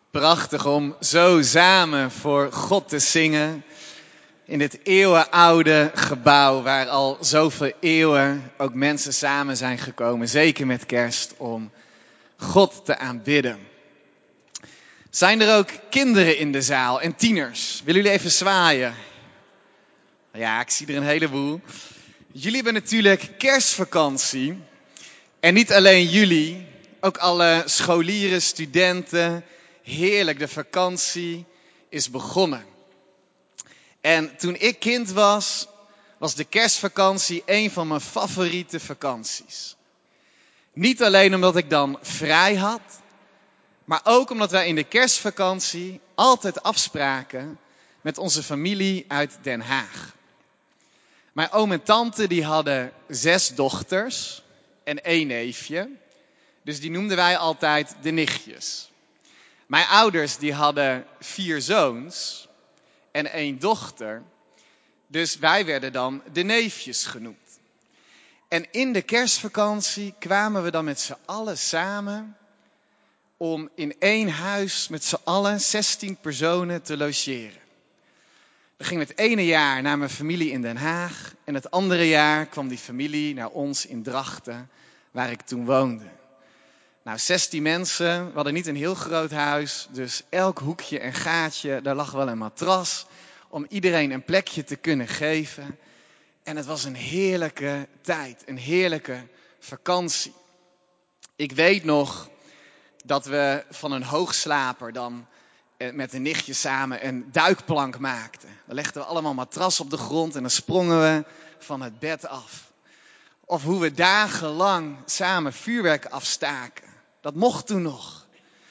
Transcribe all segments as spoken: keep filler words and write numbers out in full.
Prachtig om zo samen voor God te zingen in dit eeuwenoude gebouw waar al zoveel eeuwen ook mensen samen zijn gekomen, zeker met kerst, om God te aanbidden. Zijn er ook kinderen in de zaal en tieners? Willen jullie even zwaaien? Ja, ik zie er een heleboel. Jullie hebben natuurlijk kerstvakantie. En niet alleen jullie, ook alle scholieren, studenten. Heerlijk, de vakantie is begonnen. En toen ik kind was, was de kerstvakantie een van mijn favoriete vakanties. Niet alleen omdat ik dan vrij had, maar ook omdat wij in de kerstvakantie altijd afspraken met onze familie uit Den Haag. Mijn oom en tante die hadden zes dochters en één neefje, dus die noemden wij altijd de nichtjes. Mijn ouders die hadden vier zoons en één dochter, dus wij werden dan de neefjes genoemd. En in de kerstvakantie kwamen we dan met z'n allen samen om in één huis met z'n allen zestien personen te logeren. We gingen het ene jaar naar mijn familie in Den Haag en het andere jaar kwam die familie naar ons in Drachten, waar ik toen woonde. Nou, zestien mensen, we hadden niet een heel groot huis, dus elk hoekje en gaatje, daar lag wel een matras om iedereen een plekje te kunnen geven. En het was een heerlijke tijd, een heerlijke vakantie. Ik weet nog dat we van een hoogslaper dan met de nichtjes samen een duikplank maakten. Dan legden we allemaal matras op de grond en dan sprongen we van het bed af. Of hoe we dagenlang samen vuurwerk afstaken. Dat mocht toen nog.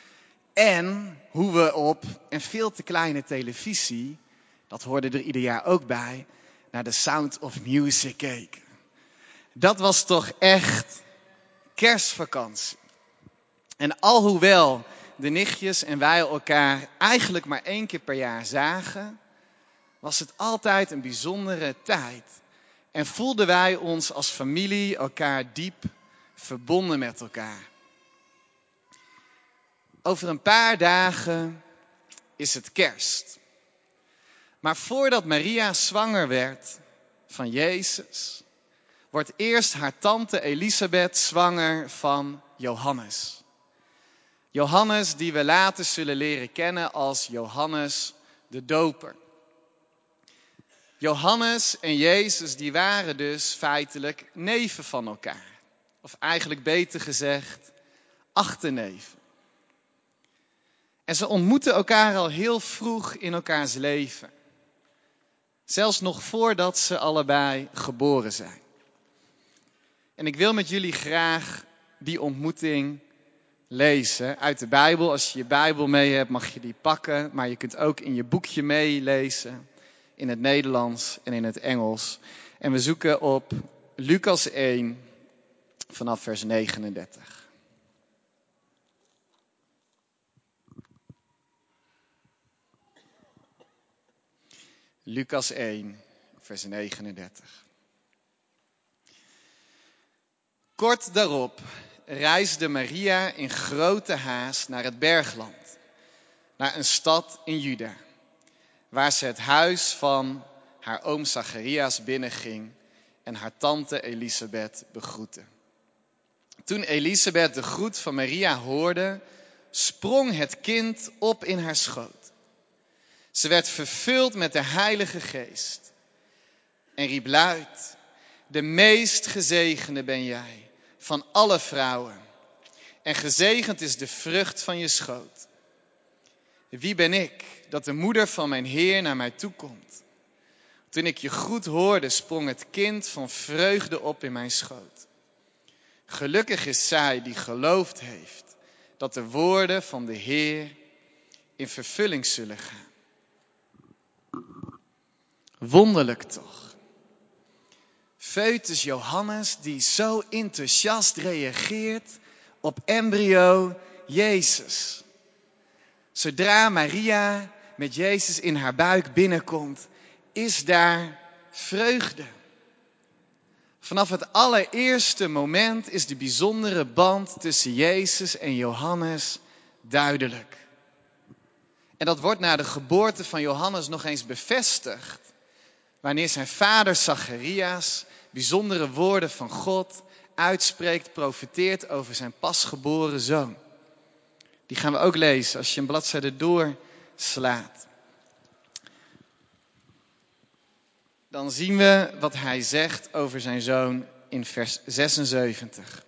En hoe we op een veel te kleine televisie, dat hoorde er ieder jaar ook bij, naar de Sound of Music keken. Dat was toch echt kerstvakantie. En alhoewel de nichtjes en wij elkaar eigenlijk maar één keer per jaar zagen, was het altijd een bijzondere tijd. En voelden wij ons als familie elkaar diep verbonden met elkaar. Over een paar dagen is het kerst. Maar voordat Maria zwanger werd van Jezus, wordt eerst haar tante Elisabeth zwanger van Johannes. Johannes die we later zullen leren kennen als Johannes de Doper. Johannes en Jezus die waren dus feitelijk neven van elkaar. Of eigenlijk beter gezegd, achterneven. En ze ontmoeten elkaar al heel vroeg in elkaars leven. Zelfs nog voordat ze allebei geboren zijn. En ik wil met jullie graag die ontmoeting lezen uit de Bijbel. Als je je Bijbel mee hebt mag je die pakken. Maar je kunt ook in je boekje meelezen. In het Nederlands en in het Engels. En we zoeken op Lucas één vanaf vers negenendertig. Lucas één, vers negenendertig. Kort daarop reisde Maria in grote haast naar het bergland, naar een stad in Juda, waar ze het huis van haar oom Zacharias binnenging en haar tante Elisabeth begroette. Toen Elisabeth de groet van Maria hoorde, sprong het kind op in haar schoot. Ze werd vervuld met de Heilige Geest en riep luid: de meest gezegende ben jij van alle vrouwen en gezegend is de vrucht van je schoot. Wie ben ik dat de moeder van mijn Heer naar mij toe komt? Toen ik je groet hoorde, sprong het kind van vreugde op in mijn schoot. Gelukkig is zij die geloofd heeft dat de woorden van de Heer in vervulling zullen gaan. Wonderlijk toch? Foetus Johannes die zo enthousiast reageert op embryo Jezus. Zodra Maria met Jezus in haar buik binnenkomt, is daar vreugde. Vanaf het allereerste moment is de bijzondere band tussen Jezus en Johannes duidelijk. En dat wordt na de geboorte van Johannes nog eens bevestigd, wanneer zijn vader Zacharias bijzondere woorden van God uitspreekt, profeteert over zijn pasgeboren zoon. Die gaan we ook lezen als je een bladzijde doorslaat. Dan zien we wat hij zegt over zijn zoon in vers zesenzeventig.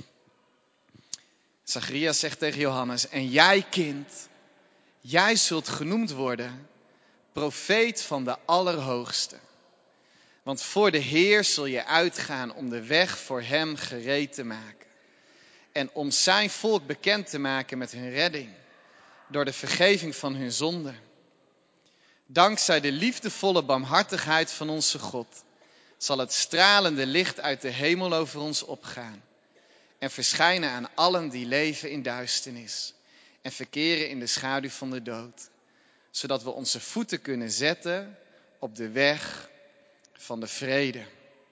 Zacharias zegt tegen Johannes: en jij, kind, jij zult genoemd worden profeet van de Allerhoogste. Want voor de Heer zul je uitgaan om de weg voor hem gereed te maken. En om zijn volk bekend te maken met hun redding. Door de vergeving van hun zonden. Dankzij de liefdevolle barmhartigheid van onze God zal het stralende licht uit de hemel over ons opgaan. En verschijnen aan allen die leven in duisternis. En verkeren in de schaduw van de dood. Zodat we onze voeten kunnen zetten op de weg van de vrede.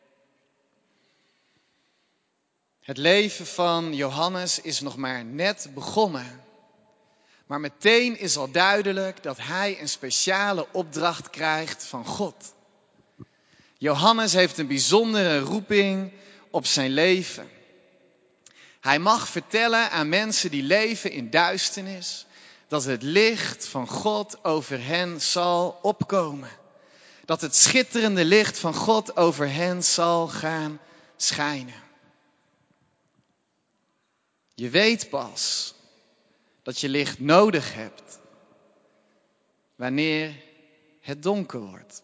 Het leven van Johannes is nog maar net begonnen. Maar meteen is al duidelijk dat hij een speciale opdracht krijgt van God. Johannes heeft een bijzondere roeping op zijn leven. Hij mag vertellen aan mensen die leven in duisternis dat het licht van God over hen zal opkomen. Dat het schitterende licht van God over hen zal gaan schijnen. Je weet pas dat je licht nodig hebt wanneer het donker wordt.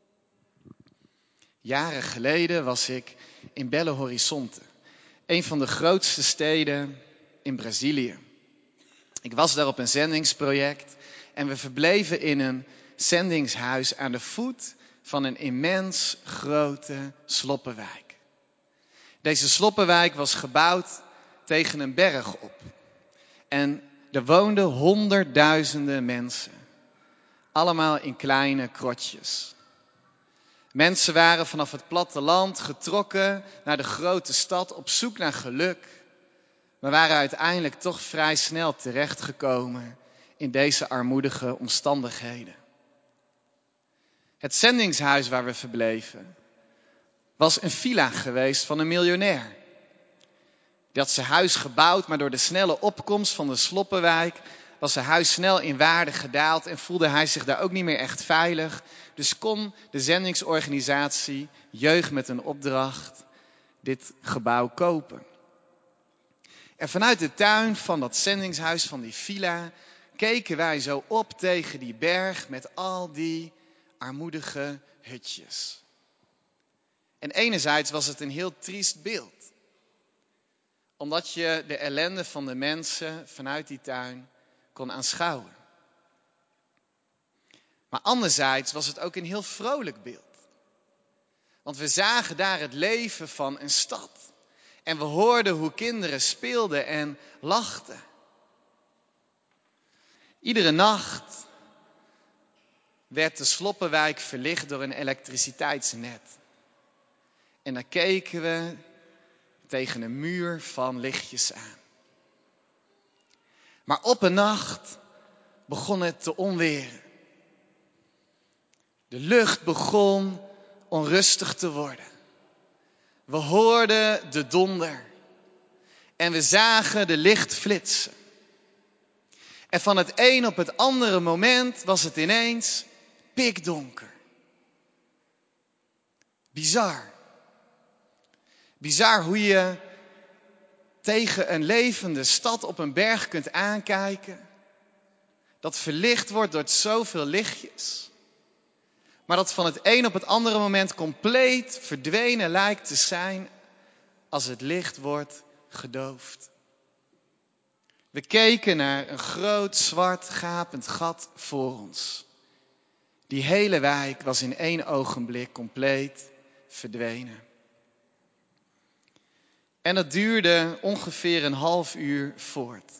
Jaren geleden was ik in Belo Horizonte, een van de grootste steden in Brazilië. Ik was daar op een zendingsproject en we verbleven in een zendingshuis aan de voet van een immens grote sloppenwijk. Deze sloppenwijk was gebouwd tegen een berg op. En er woonden honderdduizenden mensen. Allemaal in kleine krotjes. Mensen waren vanaf het platteland getrokken naar de grote stad op zoek naar geluk. Maar waren uiteindelijk toch vrij snel terechtgekomen in deze armoedige omstandigheden. Het zendingshuis waar we verbleven was een villa geweest van een miljonair. Die had zijn huis gebouwd, maar door de snelle opkomst van de sloppenwijk was zijn huis snel in waarde gedaald en voelde hij zich daar ook niet meer echt veilig. Dus kon de zendingsorganisatie Jeugd met een Opdracht dit gebouw kopen. En vanuit de tuin van dat zendingshuis, van die villa, keken wij zo op tegen die berg met al die armoedige hutjes. En enerzijds was het een heel triest beeld. Omdat je de ellende van de mensen vanuit die tuin kon aanschouwen. Maar anderzijds was het ook een heel vrolijk beeld. Want we zagen daar het leven van een stad. En we hoorden hoe kinderen speelden en lachten. Iedere nacht werd de sloppenwijk verlicht door een elektriciteitsnet. En dan keken we tegen een muur van lichtjes aan. Maar op een nacht begon het te onweren. De lucht begon onrustig te worden. We hoorden de donder. En we zagen de licht flitsen. En van het een op het andere moment was het ineens pikdonker. Bizar. Bizar hoe je tegen een levende stad op een berg kunt aankijken. Dat verlicht wordt door zoveel lichtjes. Maar dat van het een op het andere moment compleet verdwenen lijkt te zijn als het licht wordt gedoofd. We keken naar een groot zwart gapend gat voor ons. Die hele wijk was in één ogenblik compleet verdwenen. En dat duurde ongeveer een half uur voort.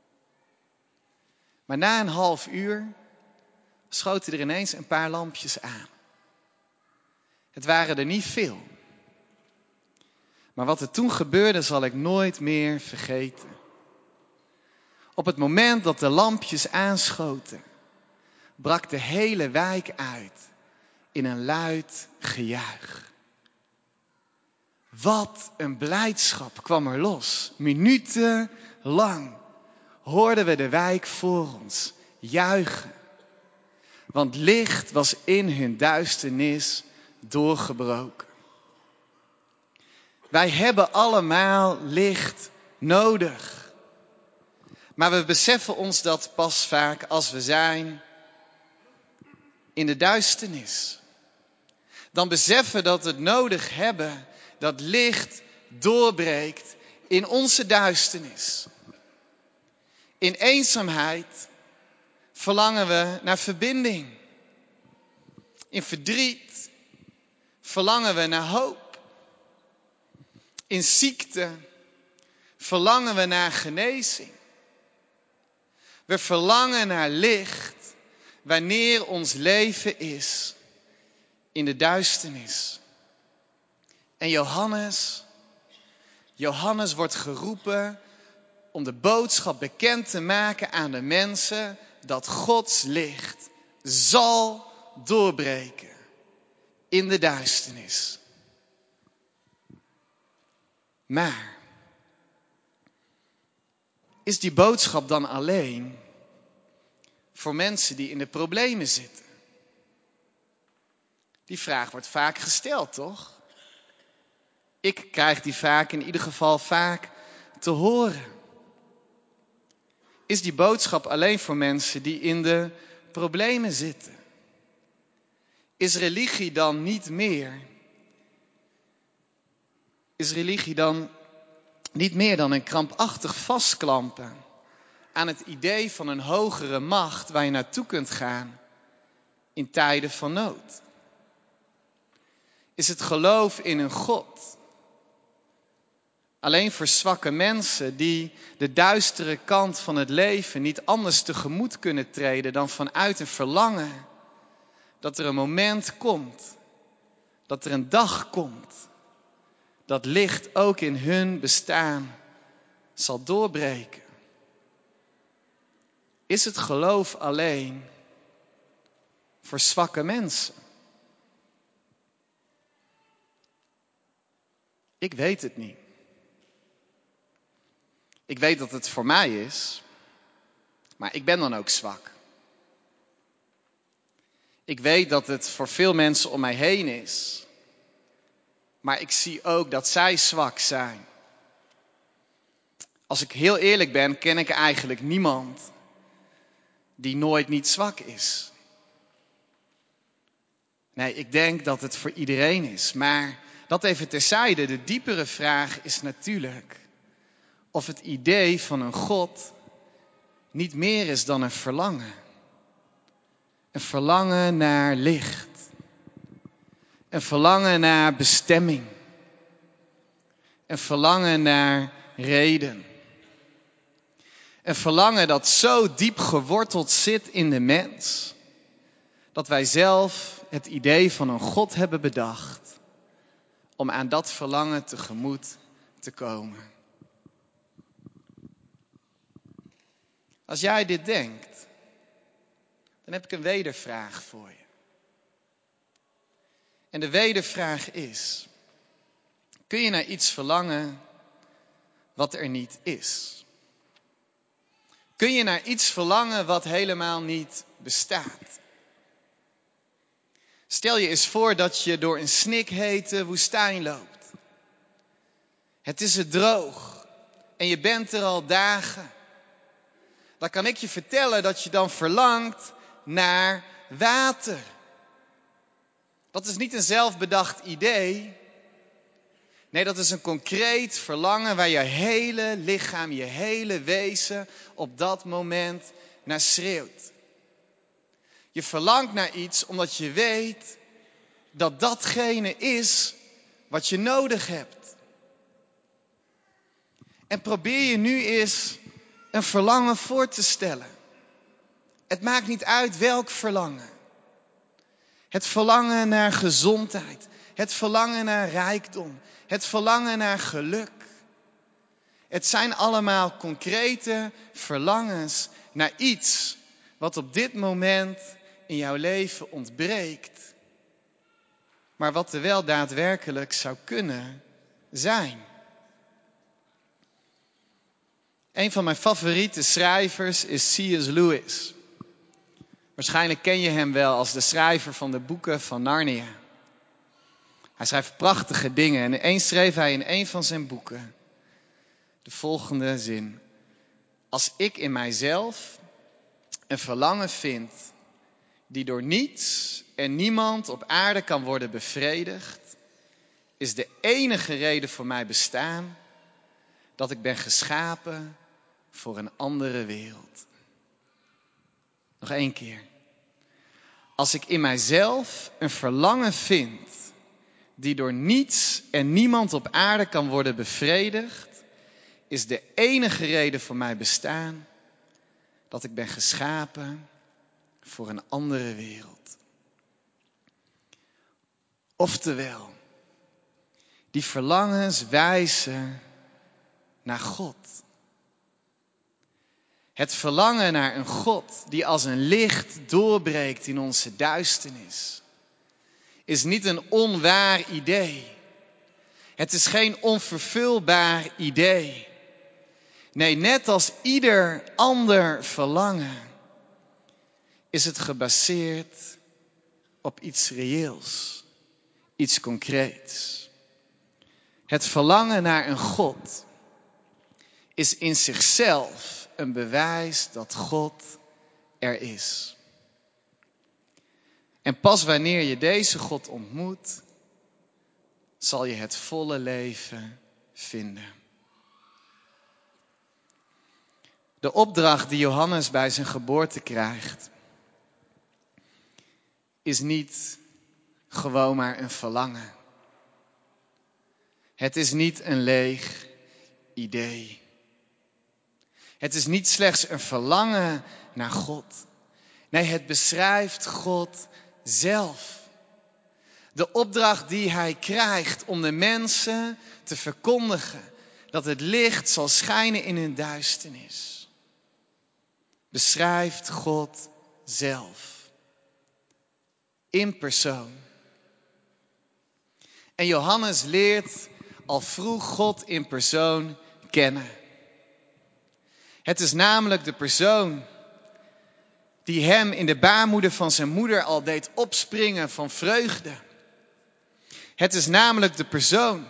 Maar na een half uur schoten er ineens een paar lampjes aan. Het waren er niet veel. Maar wat er toen gebeurde zal ik nooit meer vergeten. Op het moment dat de lampjes aanschoten, brak de hele wijk uit in een luid gejuich. Wat een blijdschap kwam er los. Minutenlang hoorden we de wijk voor ons juichen. Want licht was in hun duisternis doorgebroken. Wij hebben allemaal licht nodig. Maar we beseffen ons dat pas vaak als we zijn in de duisternis. Dan beseffen we dat we het nodig hebben dat licht doorbreekt in onze duisternis. In eenzaamheid verlangen we naar verbinding. In verdriet verlangen we naar hoop. In ziekte verlangen we naar genezing. We verlangen naar licht wanneer ons leven is in de duisternis. En Johannes, Johannes wordt geroepen om de boodschap bekend te maken aan de mensen dat Gods licht zal doorbreken in de duisternis. Maar is die boodschap dan alleen voor mensen die in de problemen zitten? Die vraag wordt vaak gesteld, toch? Ik krijg die vaak in ieder geval vaak te horen. Is die boodschap alleen voor mensen die in de problemen zitten? Is religie dan niet meer? Is religie dan niet meer dan een krampachtig vastklampen aan het idee van een hogere macht waar je naartoe kunt gaan in tijden van nood? Is het geloof in een God alleen voor zwakke mensen die de duistere kant van het leven niet anders tegemoet kunnen treden dan vanuit een verlangen dat er een moment komt, dat er een dag komt, dat licht ook in hun bestaan zal doorbreken? Is het geloof alleen voor zwakke mensen? Ik weet het niet. Ik weet dat het voor mij is, maar ik ben dan ook zwak. Ik weet dat het voor veel mensen om mij heen is, maar ik zie ook dat zij zwak zijn. Als ik heel eerlijk ben, ken ik eigenlijk niemand die nooit niet zwak is. Nee, ik denk dat het voor iedereen is, maar dat even terzijde. De diepere vraag is natuurlijk of het idee van een God niet meer is dan een verlangen. Een verlangen naar licht. Een verlangen naar bestemming. Een verlangen naar reden. Een verlangen dat zo diep geworteld zit in de mens, dat wij zelf het idee van een God hebben bedacht om aan dat verlangen tegemoet te komen. Als jij dit denkt, dan heb ik een wedervraag voor je. En de wedervraag is: kun je naar iets verlangen wat er niet is? Kun je naar iets verlangen wat helemaal niet bestaat? Stel je eens voor dat je door een snikhete woestijn loopt. Het is er droog en je bent er al dagen. Dan kan ik je vertellen dat je dan verlangt naar water. Dat is niet een zelfbedacht idee. Nee, dat is een concreet verlangen waar je hele lichaam, je hele wezen op dat moment naar schreeuwt. Je verlangt naar iets omdat je weet dat datgene is wat je nodig hebt. En probeer je nu eens een verlangen voor te stellen. Het maakt niet uit welk verlangen. Het verlangen naar gezondheid. Het verlangen naar rijkdom. Het verlangen naar geluk. Het zijn allemaal concrete verlangens naar iets wat op dit moment in jouw leven ontbreekt, maar wat er wel daadwerkelijk zou kunnen zijn. Een van mijn favoriete schrijvers is C S Lewis. Waarschijnlijk ken je hem wel als de schrijver van de boeken van Narnia. Hij schrijft prachtige dingen en eens schreef hij in een van zijn boeken de volgende zin. Als ik in mijzelf een verlangen vind die door niets en niemand op aarde kan worden bevredigd, is de enige reden voor mijn bestaan dat ik ben geschapen voor een andere wereld. Nog één keer. Als ik in mijzelf een verlangen vind die door niets en niemand op aarde kan worden bevredigd, is de enige reden voor mijn bestaan dat ik ben geschapen voor een andere wereld. Oftewel, die verlangens wijzen naar God. Het verlangen naar een God die als een licht doorbreekt in onze duisternis, is niet een onwaar idee. Het is geen onvervulbaar idee. Nee, net als ieder ander verlangen is het gebaseerd op iets reëels, iets concreets. Het verlangen naar een God is in zichzelf een bewijs dat God er is. En pas wanneer je deze God ontmoet, zal je het volle leven vinden. De opdracht die Johannes bij zijn geboorte krijgt, is niet gewoon maar een verlangen. Het is niet een leeg idee. Het is niet slechts een verlangen naar God. Nee, het beschrijft God zelf. De opdracht die hij krijgt om de mensen te verkondigen dat het licht zal schijnen in hun duisternis, beschrijft God zelf. In persoon. En Johannes leert al vroeg God in persoon kennen. Het is namelijk de persoon die hem in de baarmoeder van zijn moeder al deed opspringen van vreugde. Het is namelijk de persoon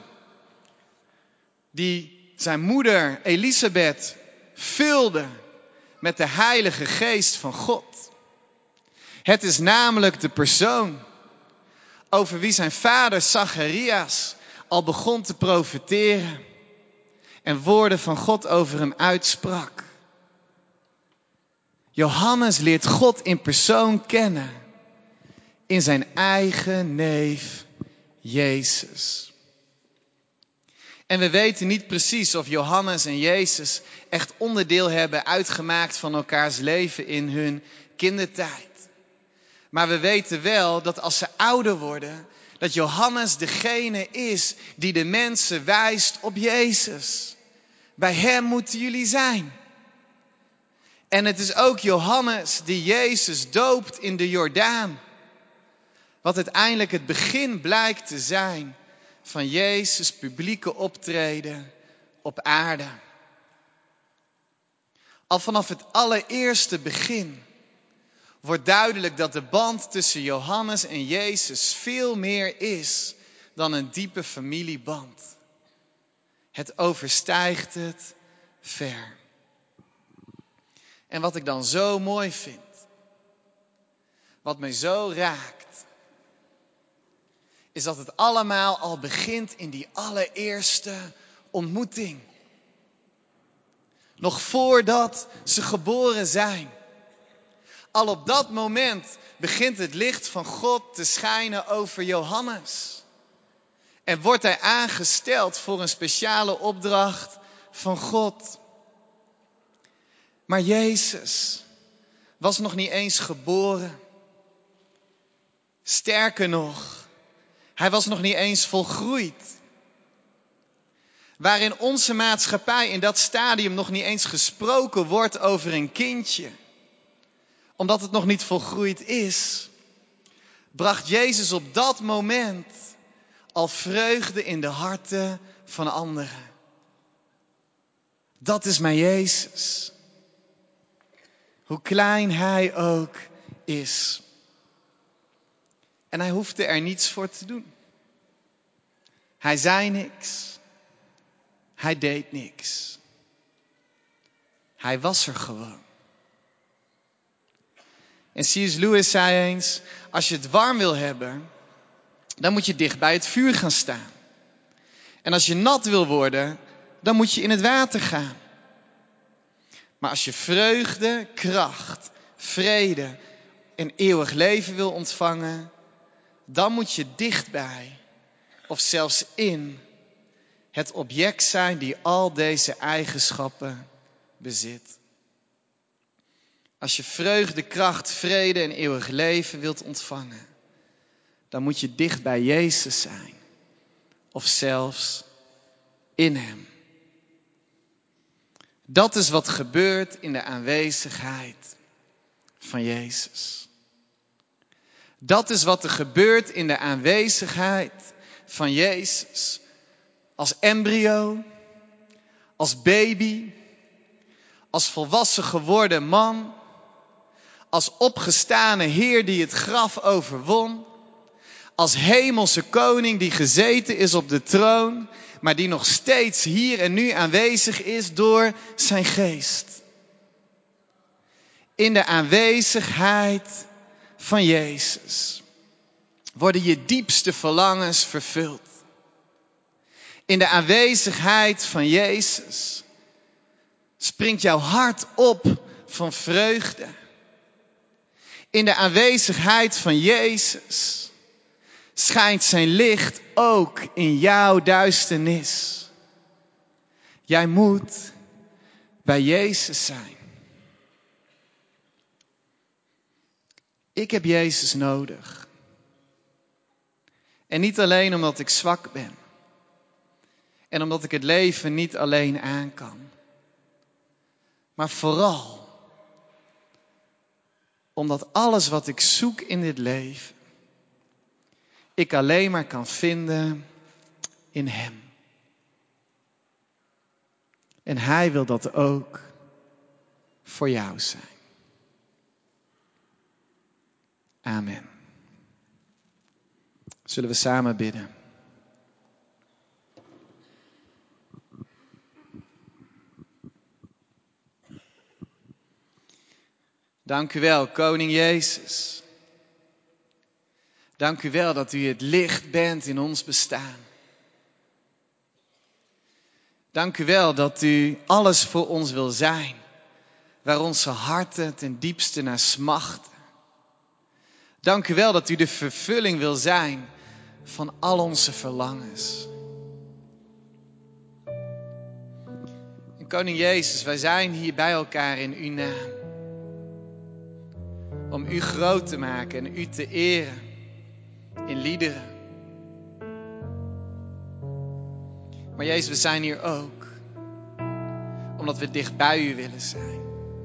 die zijn moeder Elisabeth vulde met de Heilige Geest van God. Het is namelijk de persoon over wie zijn vader Zacharias al begon te profeteren en woorden van God over hem uitsprak. Johannes leert God in persoon kennen in zijn eigen neef Jezus. En we weten niet precies of Johannes en Jezus echt onderdeel hebben uitgemaakt van elkaars leven in hun kindertijd. Maar we weten wel dat als ze ouder worden, dat Johannes degene is die de mensen wijst op Jezus. Bij hem moeten jullie zijn. En het is ook Johannes die Jezus doopt in de Jordaan. Wat uiteindelijk het begin blijkt te zijn van Jezus' publieke optreden op aarde. Al vanaf het allereerste begin wordt duidelijk dat de band tussen Johannes en Jezus veel meer is dan een diepe familieband. Het overstijgt het ver. En wat ik dan zo mooi vind, wat mij zo raakt, is dat het allemaal al begint in die allereerste ontmoeting. Nog voordat ze geboren zijn. Al op dat moment begint het licht van God te schijnen over Johannes. En wordt hij aangesteld voor een speciale opdracht van God. Maar Jezus was nog niet eens geboren. Sterker nog, hij was nog niet eens volgroeid. Waar in onze maatschappij in dat stadium nog niet eens gesproken wordt over een kindje. Omdat het nog niet volgroeid is, bracht Jezus op dat moment al vreugde in de harten van anderen. Dat is mijn Jezus. Hoe klein hij ook is. En hij hoefde er niets voor te doen. Hij zei niks. Hij deed niks. Hij was er gewoon. En C S Lewis zei eens, als je het warm wil hebben, dan moet je dicht bij het vuur gaan staan. En als je nat wil worden, dan moet je in het water gaan. Maar als je vreugde, kracht, vrede en eeuwig leven wil ontvangen, dan moet je dichtbij of zelfs in het object zijn die al deze eigenschappen bezit. Als je vreugde, kracht, vrede en eeuwig leven wilt ontvangen, dan moet je dicht bij Jezus zijn of zelfs in hem. Dat is wat gebeurt in de aanwezigheid van Jezus. Dat is wat er gebeurt in de aanwezigheid van Jezus. Als embryo, als baby, als volwassen geworden man, als opgestane Heer die het graf overwon, als hemelse koning die gezeten is op de troon, maar die nog steeds hier en nu aanwezig is door zijn geest. In de aanwezigheid van Jezus worden je diepste verlangens vervuld. In de aanwezigheid van Jezus springt jouw hart op van vreugde. In de aanwezigheid van Jezus schijnt zijn licht ook in jouw duisternis. Jij moet bij Jezus zijn. Ik heb Jezus nodig. En niet alleen omdat ik zwak ben. En omdat ik het leven niet alleen aan kan. Maar vooral omdat alles wat ik zoek in dit leven, ik alleen maar kan vinden in hem. En hij wil dat ook voor jou zijn. Amen. Zullen we samen bidden? Dank u wel, Koning Jezus. Dank u wel dat u het licht bent in ons bestaan. Dank u wel dat u alles voor ons wil zijn, waar onze harten ten diepste naar smachten. Dank u wel dat u de vervulling wil zijn van al onze verlangens. En Koning Jezus, wij zijn hier bij elkaar in uw naam. Om u groot te maken en u te eren in liederen. Maar Jezus, we zijn hier ook omdat we dicht bij u willen zijn.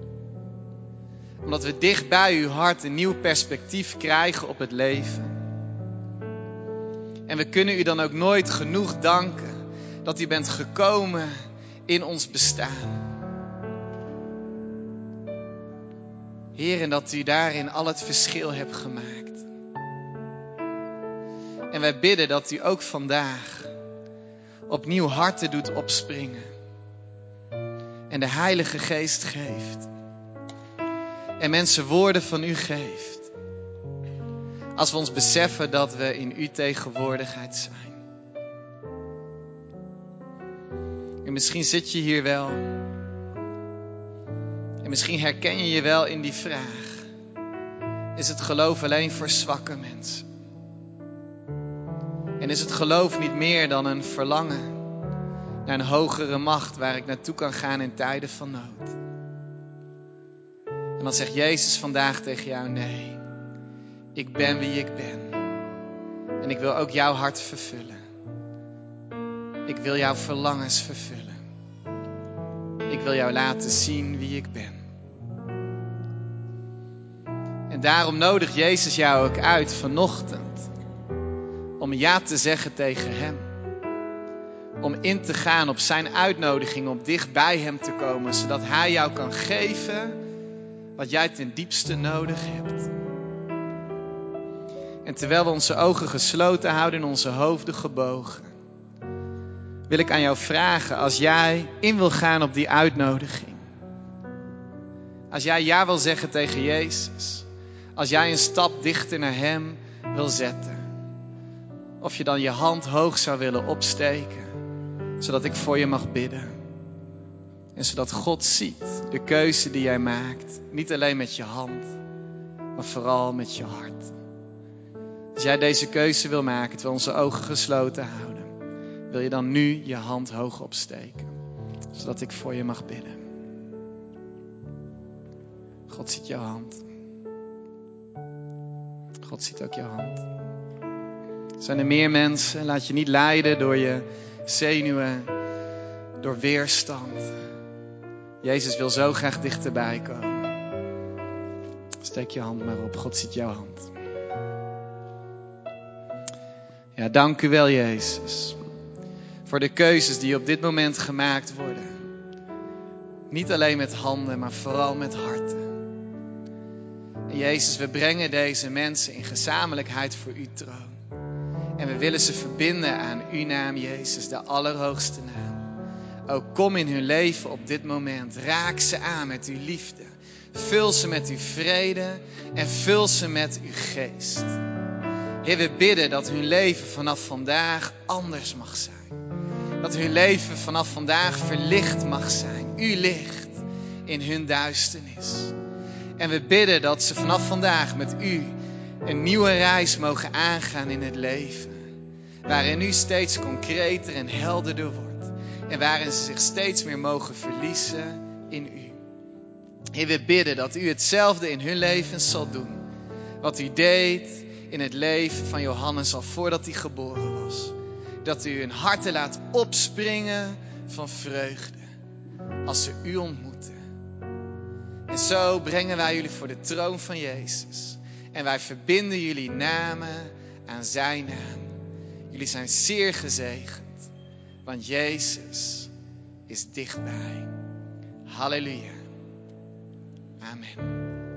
Omdat we dicht bij uw hart een nieuw perspectief krijgen op het leven. En we kunnen u dan ook nooit genoeg danken dat u bent gekomen in ons bestaan. Heer, en dat u daarin al het verschil hebt gemaakt. En wij bidden dat u ook vandaag opnieuw harten doet opspringen. En de Heilige Geest geeft. En mensen woorden van u geeft. Als we ons beseffen dat we in uw tegenwoordigheid zijn. En misschien zit je hier wel. En misschien herken je je wel in die vraag. Is het geloof alleen voor zwakke mensen? En is het geloof niet meer dan een verlangen naar een hogere macht waar ik naartoe kan gaan in tijden van nood? En dan zegt Jezus vandaag tegen jou: nee, ik ben wie ik ben. En ik wil ook jouw hart vervullen. Ik wil jouw verlangens vervullen. Ik wil jou laten zien wie ik ben. En daarom nodigt Jezus jou ook uit vanochtend om ja te zeggen tegen hem. Om in te gaan op zijn uitnodiging, om dicht bij hem te komen, zodat hij jou kan geven wat jij ten diepste nodig hebt. En terwijl we onze ogen gesloten houden en onze hoofden gebogen, wil ik aan jou vragen, als jij in wil gaan op die uitnodiging. Als jij ja wil zeggen tegen Jezus. Als jij een stap dichter naar hem wil zetten. Of je dan je hand hoog zou willen opsteken, zodat ik voor je mag bidden. En zodat God ziet de keuze die jij maakt. Niet alleen met je hand, maar vooral met je hart. Als jij deze keuze wil maken, terwijl onze ogen gesloten houden, wil je dan nu je hand hoog opsteken, zodat ik voor je mag bidden. God ziet jouw hand. God ziet ook jouw hand. Zijn er meer mensen? Laat je niet leiden door je zenuwen, door weerstand. Jezus wil zo graag dichterbij komen. Steek je hand maar op. God ziet jouw hand. Ja, dank u wel, Jezus. Voor de keuzes die op dit moment gemaakt worden. Niet alleen met handen, maar vooral met harten. En Jezus, we brengen deze mensen in gezamenlijkheid voor uw troon. En we willen ze verbinden aan uw naam, Jezus, de allerhoogste naam. Ook kom in hun leven op dit moment. Raak ze aan met uw liefde. Vul ze met uw vrede en vul ze met uw geest. Heer, we bidden dat hun leven vanaf vandaag anders mag zijn. Dat hun leven vanaf vandaag verlicht mag zijn. U licht in hun duisternis. En we bidden dat ze vanaf vandaag met u een nieuwe reis mogen aangaan in het leven. Waarin u steeds concreter en helderder wordt. En waarin ze zich steeds meer mogen verliezen in u. Heer, we bidden dat u hetzelfde in hun leven zal doen. Wat u deed in het leven van Johannes al voordat hij geboren was. Dat u hun harten laat opspringen van vreugde. Als ze u ontmoeten. En zo brengen wij jullie voor de troon van Jezus. En wij verbinden jullie namen aan zijn naam. Jullie zijn zeer gezegend. Want Jezus is dichtbij. Halleluja. Amen.